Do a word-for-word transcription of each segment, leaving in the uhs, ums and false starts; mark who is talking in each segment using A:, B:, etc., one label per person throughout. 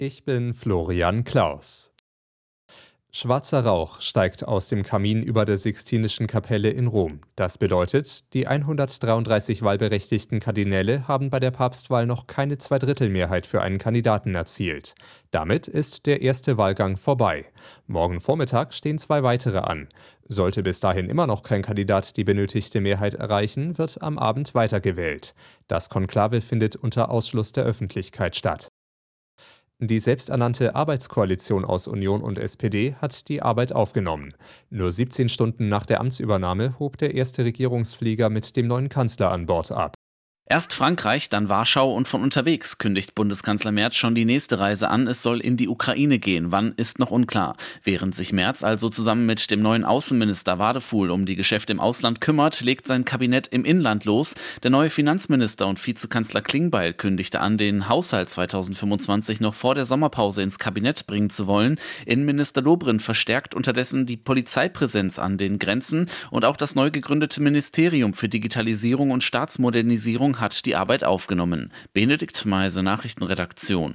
A: Ich bin Florian Klaus. Schwarzer Rauch steigt aus dem Kamin über der Sixtinischen Kapelle in Rom. Das bedeutet, die hundertdreiunddreißig wahlberechtigten Kardinäle haben bei der Papstwahl noch keine Zweidrittelmehrheit für einen Kandidaten erzielt. Damit ist der erste Wahlgang vorbei. Morgen Vormittag stehen zwei weitere an. Sollte bis dahin immer noch kein Kandidat die benötigte Mehrheit erreichen, wird am Abend weitergewählt. Das Konklave findet unter Ausschluss der Öffentlichkeit statt. Die selbsternannte Arbeitskoalition aus Union und S P D hat die Arbeit aufgenommen. Nur siebzehn Stunden nach der Amtsübernahme hob der erste Regierungsflieger mit dem neuen Kanzler an Bord ab.
B: Erst Frankreich, dann Warschau und von unterwegs kündigt Bundeskanzler Merz schon die nächste Reise an. Es soll in die Ukraine gehen. Wann, ist noch unklar. Während sich Merz also zusammen mit dem neuen Außenminister Wadefuhl um die Geschäfte im Ausland kümmert, legt sein Kabinett im Inland los. Der neue Finanzminister und Vizekanzler Klingbeil kündigte an, den Haushalt zweitausendfünfundzwanzig noch vor der Sommerpause ins Kabinett bringen zu wollen. Innenminister Dobrindt verstärkt unterdessen die Polizeipräsenz an den Grenzen und auch das neu gegründete Ministerium für Digitalisierung und Staatsmodernisierung hat die Arbeit aufgenommen. Benedikt Meise, Nachrichtenredaktion.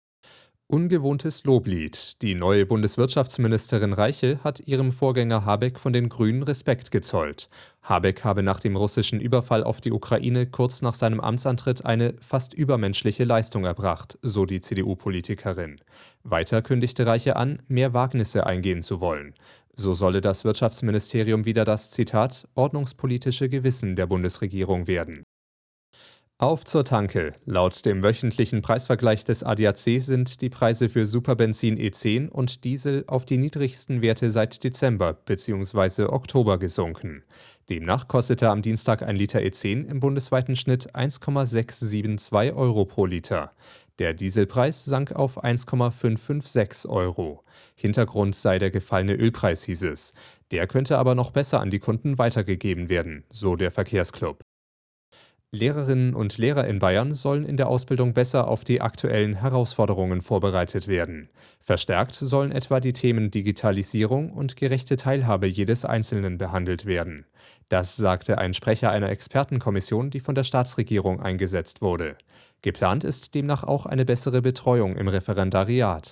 A: Ungewohntes Loblied. Die neue Bundeswirtschaftsministerin Reiche hat ihrem Vorgänger Habeck von den Grünen Respekt gezollt. Habeck habe nach dem russischen Überfall auf die Ukraine kurz nach seinem Amtsantritt eine fast übermenschliche Leistung erbracht, so die C D U-Politikerin. Weiter kündigte Reiche an, mehr Wagnisse eingehen zu wollen. So solle das Wirtschaftsministerium wieder das, Zitat, ordnungspolitische Gewissen der Bundesregierung werden. Auf zur Tanke. Laut dem wöchentlichen Preisvergleich des A D A C sind die Preise für Superbenzin E zehn und Diesel auf die niedrigsten Werte seit Dezember bzw. Oktober gesunken. Demnach kostete am Dienstag ein Liter E zehn im bundesweiten Schnitt eins Komma sechshundertzweiundsiebzig Euro pro Liter. Der Dieselpreis sank auf eins Komma fünfhundertsechsundfünfzig Euro. Hintergrund sei der gefallene Ölpreis, hieß es. Der könnte aber noch besser an die Kunden weitergegeben werden, so der Verkehrsclub. Lehrerinnen und Lehrer in Bayern sollen in der Ausbildung besser auf die aktuellen Herausforderungen vorbereitet werden. Verstärkt sollen etwa die Themen Digitalisierung und gerechte Teilhabe jedes Einzelnen behandelt werden. Das sagte ein Sprecher einer Expertenkommission, die von der Staatsregierung eingesetzt wurde. Geplant ist demnach auch eine bessere Betreuung im Referendariat.